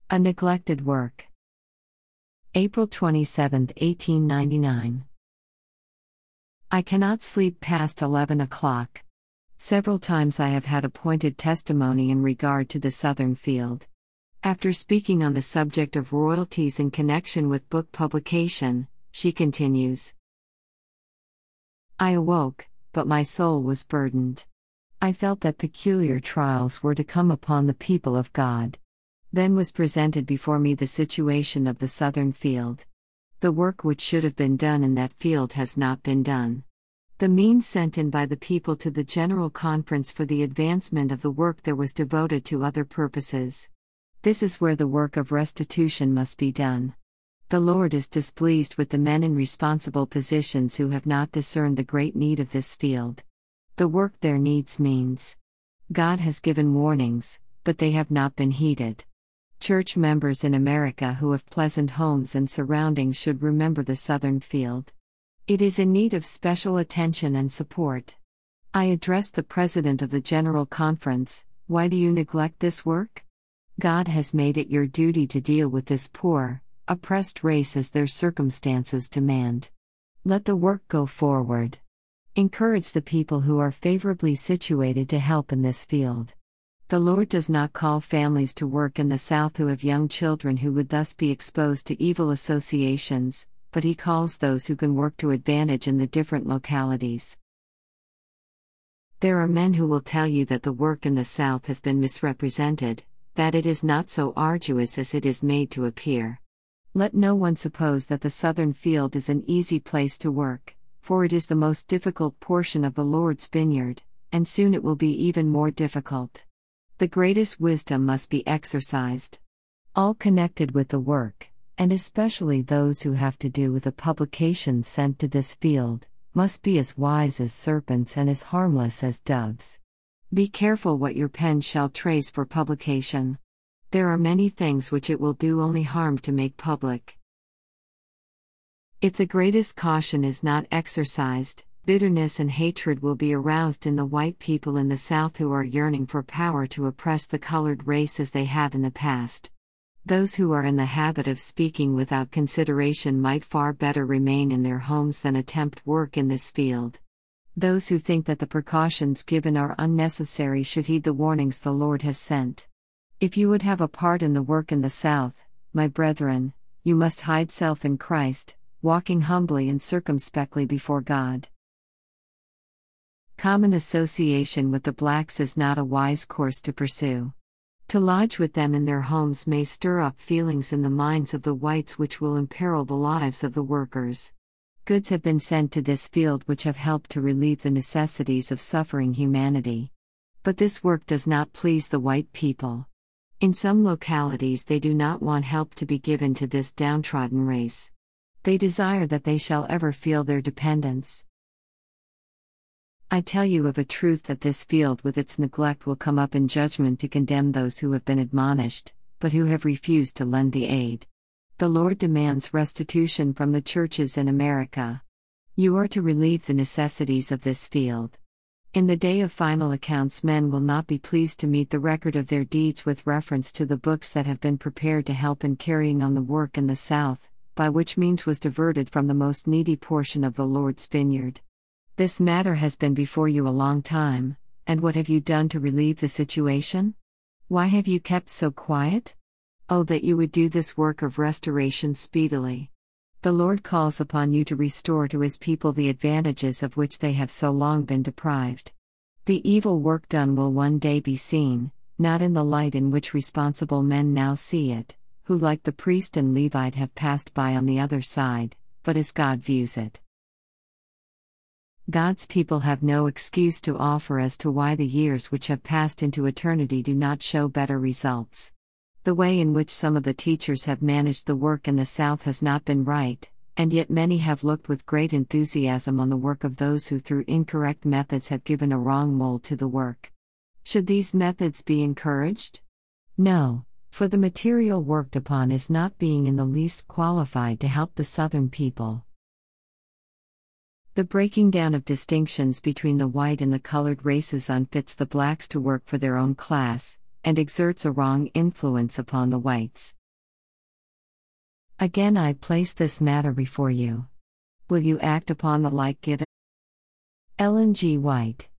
A neglected work. April 27, 1899. I cannot sleep past 11 o'clock. Several times I have had appointed testimony in regard to the Southern Field. After speaking on the subject of royalties in connection with book publication, she continues. I awoke, but my soul was burdened. I felt that peculiar trials were to come upon the people of God. Then was presented before me the situation of the Southern Field. The work which should have been done in that field has not been done. The means sent in by the people to the General Conference for the advancement of the work there was devoted to other purposes. This is where the work of restitution must be done. The Lord is displeased with the men in responsible positions who have not discerned the great need of this field. The work there needs means. God has given warnings, but they have not been heeded. Church members in America who have pleasant homes and surroundings should remember the Southern Field. It is in need of special attention and support. I addressed the President of the General Conference. Why do you neglect this work? God has made it your duty to deal with this poor, oppressed race as their circumstances demand. Let the work go forward. Encourage the people who are favorably situated to help in this field. The Lord does not call families to work in the South who have young children who would thus be exposed to evil associations, but He calls those who can work to advantage in the different localities. There are men who will tell you that the work in the South has been misrepresented, that it is not so arduous as it is made to appear. Let no one suppose that the Southern Field is an easy place to work, for it is the most difficult portion of the Lord's vineyard, and soon it will be even more difficult. The greatest wisdom must be exercised. All connected with the work, and especially those who have to do with the publications sent to this field, must be as wise as serpents and as harmless as doves. Be careful what your pen shall trace for publication. There are many things which it will do only harm to make public. If the greatest caution is not exercised, bitterness and hatred will be aroused in the white people in the South who are yearning for power to oppress the colored race as they have in the past. Those who are in the habit of speaking without consideration might far better remain in their homes than attempt work in this field. Those who think that the precautions given are unnecessary should heed the warnings the Lord has sent. If you would have a part in the work in the South, my brethren, you must hide self in Christ, walking humbly and circumspectly before God. Common association with the blacks is not a wise course to pursue. To lodge with them in their homes may stir up feelings in the minds of the whites which will imperil the lives of the workers. Goods have been sent to this field which have helped to relieve the necessities of suffering humanity. But this work does not please the white people. In some localities they do not want help to be given to this downtrodden race. They desire that they shall ever feel their dependence. I tell you of a truth that this field with its neglect will come up in judgment to condemn those who have been admonished, but who have refused to lend the aid. The Lord demands restitution from the churches in America. You are to relieve the necessities of this field. In the day of final accounts, men will not be pleased to meet the record of their deeds with reference to the books that have been prepared to help in carrying on the work in the South, by which means was diverted from the most needy portion of the Lord's vineyard. This matter has been before you a long time, and what have you done to relieve the situation? Why have you kept so quiet? Oh, that you would do this work of restoration speedily. The Lord calls upon you to restore to His people the advantages of which they have so long been deprived. The evil work done will one day be seen, not in the light in which responsible men now see it, who like the priest and Levite have passed by on the other side, but as God views it. God's people have no excuse to offer as to why the years which have passed into eternity do not show better results. The way in which some of the teachers have managed the work in the South has not been right, and yet many have looked with great enthusiasm on the work of those who through incorrect methods have given a wrong mold to the work. Should these methods be encouraged? No, for the material worked upon is not being in the least qualified to help the Southern people. The breaking down of distinctions between the white and the colored races unfits the blacks to work for their own class, and exerts a wrong influence upon the whites. Again I place this matter before you. Will you act upon the like given? Ellen G. White.